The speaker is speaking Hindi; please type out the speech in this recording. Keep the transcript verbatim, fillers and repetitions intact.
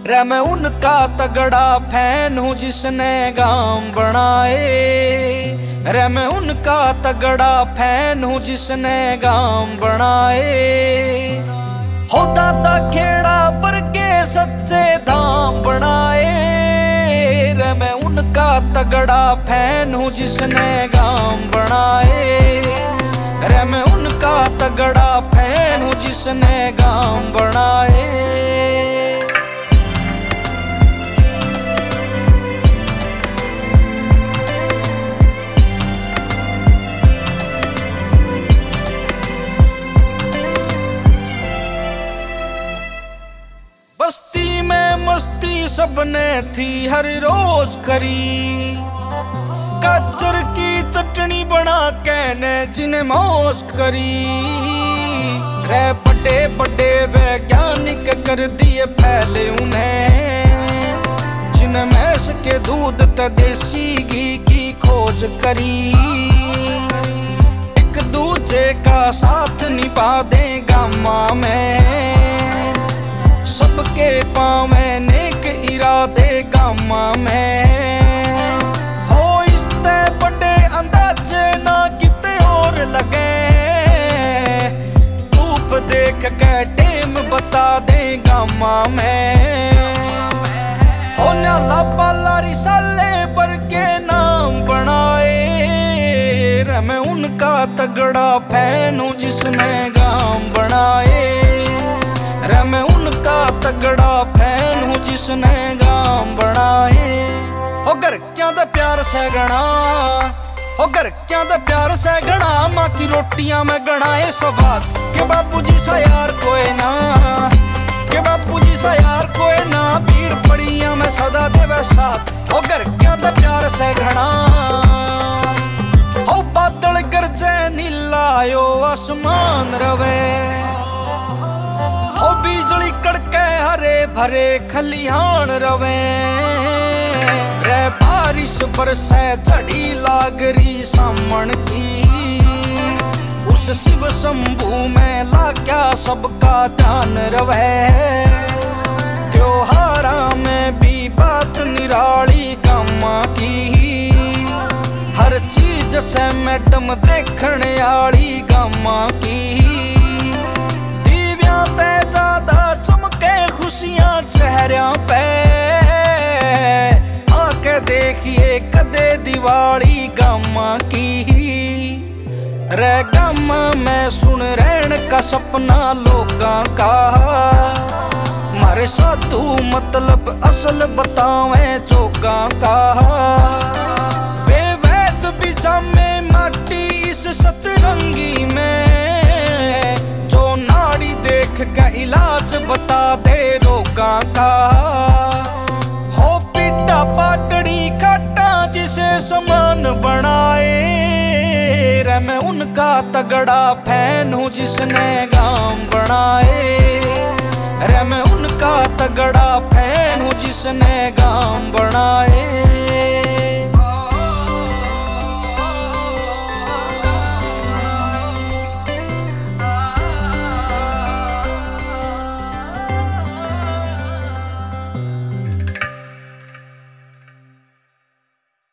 रे मैं उनका तगड़ा फैन हूँ जिसने गांव बनाए। रे मैं उनका तगड़ा फैन हूँ जिसने गांव बनाए। हो दादा खेड़ा पर के सच्चे धाम बनाए। रे मैं उनका तगड़ा फैन हूँ जिसने गांव बनाए। रे मैं उनका तगड़ा फैन हूँ जिसने गांव बनाए। बस्ती में मस्ती सबने थी हर रोज करी। गाजर की चटनी बना के ने जिन्हें मौज करी। रे बड़े बड़े वैज्ञानिक कर दिए फैले उन्हें, जिन्हें भैंस के दूध ते देसी घी की खोज करी। एक दूजे का साथ निभा दे गामा में, सबके पावे नेक इरादे गामा में। हो इसते बड़े अंदाजे ना किते और लगे, धूप देख के टेम बता दे गामा में। हो न्याला पाला रिसाले पर के नाम बनाए। रे मैं उनका तगड़ा फैन हूँ जिसने गांव बनाए। रे मैं उनका तगड़ा फैन हूँ जिसने गांव बनाए। हो घर क्या दे प्यार से गणा, हो घर क्या दे प्यार से गणा। माँ की रोटियां में गणाए स्वाद, के बापूजी सा यार कोई ना, के बापूजी सा यार कोई ना। पीर पड़िया में सदा देवे साथ, हो घर क्या दे प्यार से गणा। हो बादल गरजे नीलायो आसमान रवे, हो बिजली कड़के हरे भरे खलिहान रवे। रे बारिश बरसे झड़ी लागरी सामन की, उस शिव शंभू में लाग्या सबका ध्यान रवे। त्योहारा में भी बात निराली गामा की, हर चीज से मैडम देखने आली गामा की। ज्यादा चमके खुशियां चेहरों पे, आके देखिए कदे दिवाली गामा की। रे गामा में सुन रहन का सपना लोगां का, मारे साधु मतलब असल बतावे जोगा का। वे वैद बिजा में माटी इस सतरंगी में, देख का इलाज बता दे रोगा का। हो पिड्डा पाटड़ी काटा जिसे समान बनाए। रे मैं उनका तगड़ा फैन हूँ जिसने गांव बनाए। रे मैं उनका तगड़ा फैन हूँ जिसने गांव बनाए।